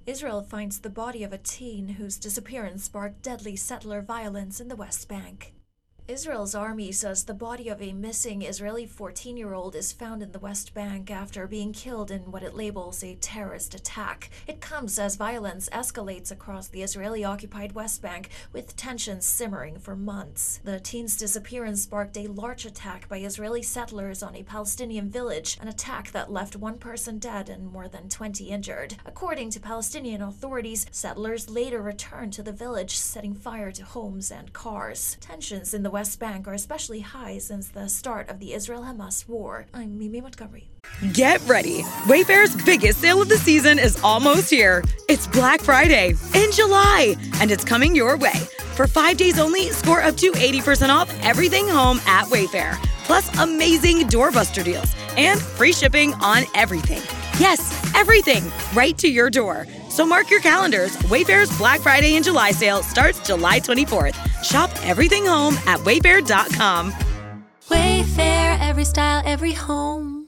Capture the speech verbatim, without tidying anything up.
Israel finds the body of a teen whose disappearance sparked deadly settler violence in the West Bank. Israel's army says the body of a missing Israeli fourteen-year-old is found in the West Bank after being killed in what it labels a terrorist attack. It comes as violence escalates across the Israeli-occupied West Bank, with tensions simmering for months. The teen's disappearance sparked a large attack by Israeli settlers on a Palestinian village, an attack that left one person dead and more than twenty injured. According to Palestinian authorities, settlers later returned to the village, setting fire to homes and cars. Tensions in the West Bank are especially high since the start of the Israel-Hamas war. I'm Mimi Montgomery. Get ready. Wayfair's biggest sale of the season is almost here. It's Black Friday in July, and it's coming your way. For five days only, score up to eighty percent off everything home at Wayfair, plus amazing doorbuster deals and free shipping on everything. Yes, everything, right to your door. So mark your calendars. Wayfair's Black Friday and July sale starts July twenty-fourth. Shop everything home at wayfair dot com. Wayfair, every style, every home.